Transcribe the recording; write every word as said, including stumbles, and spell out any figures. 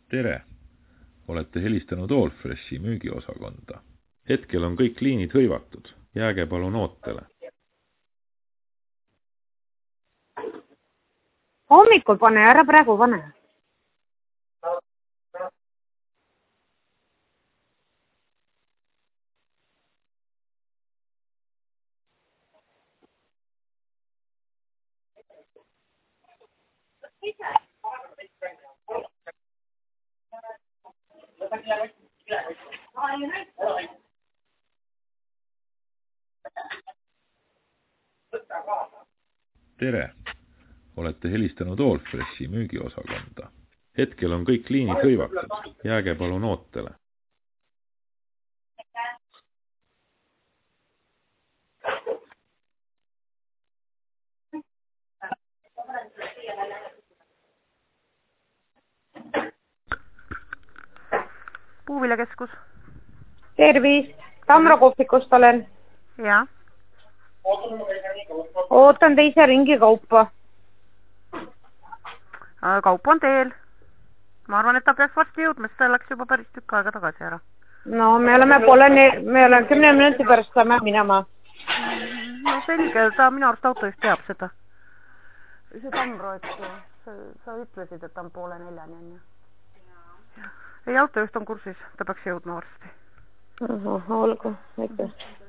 Tere! Olete helistanud Allfreshi müügiosakonda. Hetkel on kõik liinid hõivatud. Jääge palun ootele. Hommikul pane, ära praegu pane. Tere! Olete helistanud Allfreshi müügiosakonda. Hetkel on kõik liinid hõivatud. Jääge palun ootele. Puuviljakeskus. Tervist! Tamro kohvikust olen. Ja. Ootan teise ringi kaupa. Kaup on teel. Ma arvan, et ta peaks varsti jõudma, sest ta läks juba päris tükk aega tagasi ära. No me oleme poole, me oleme kümne minuti pärast saame minema. No selge, ta minu arust autojuht teab seda. See Tamro, et sa, sa ütlesid, et ta on poole neljani on ju. Ei, autojuht on kursis, ta peaks jõudma varsti. Aha, olgu, aitäh.